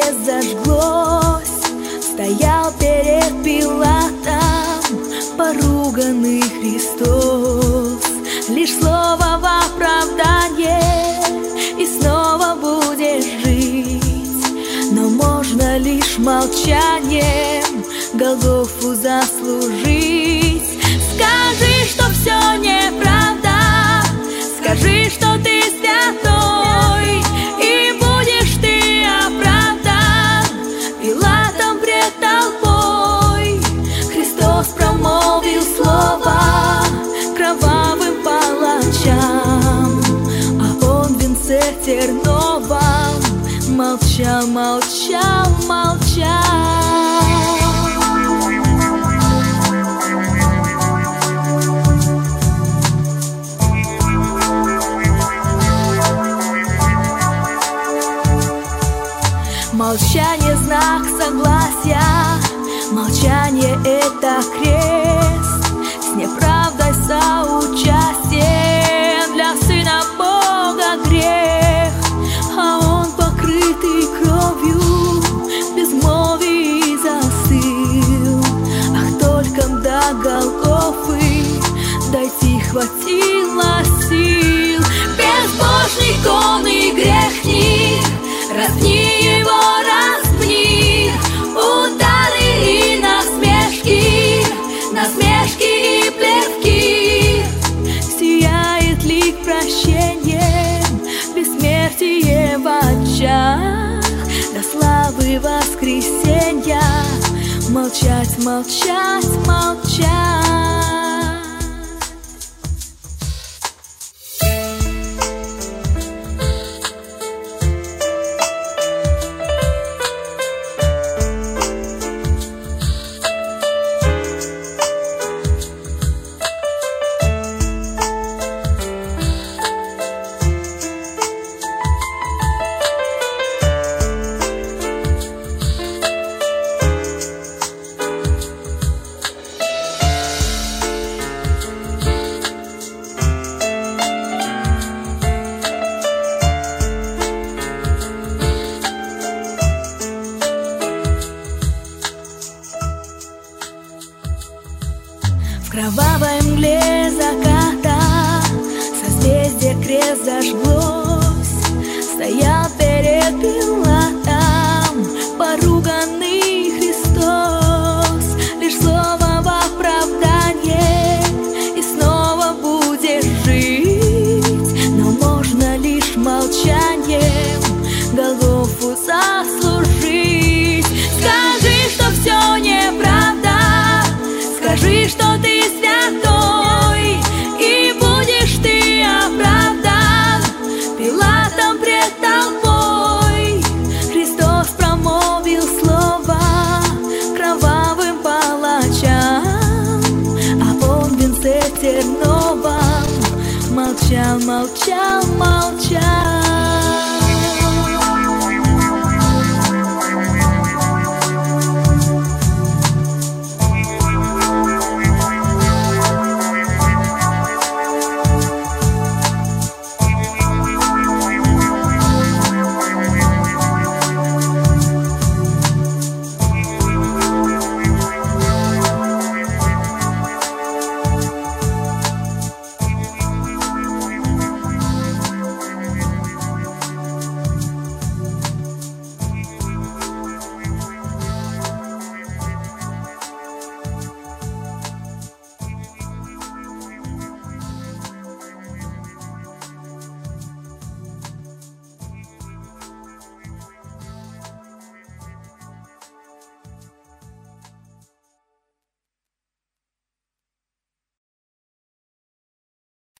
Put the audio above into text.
крест зажглось, стоял перед Пилатом поруганный Христос. Лишь слово в оправдание, и снова будешь жить. Но можно лишь молчанием Голгофу заслужить. Скажи, что все неправда, скажи, что ты святой, и будешь ты оправдан Пилатом пред толпой. Христос промолвил слово кровавым палачам, а он в венце терновом молчал, молчал, молчал. Молчание — знак согласия, молчание — это крест, с неправдой соучастие для Сына Бога грех. А он, покрытый кровью, в безмолвии застыл. Ах, только до Голгофы дойти хватило сил. Безбожник он и грешник, разни его, размни, удары и насмешки, насмешки и плевки. Сияет лик прощением, бессмертие в очах, до славы воскресенья молчать, молчать, молчать. В кровавой мгле заката созвездие крест зажглось, стоял перед Пилатом поруганный Христос. Лишь слово в оправдание, и снова будешь жить. Но можно лишь молчанием Голгофу заслужить. Скажи, что все неправда, скажи, что ты святой, и будешь ты оправдан Пилатом пред толпой. Христос промолвил слово кровавым палачам, а он в венце терновом молчал, молчал, молчал.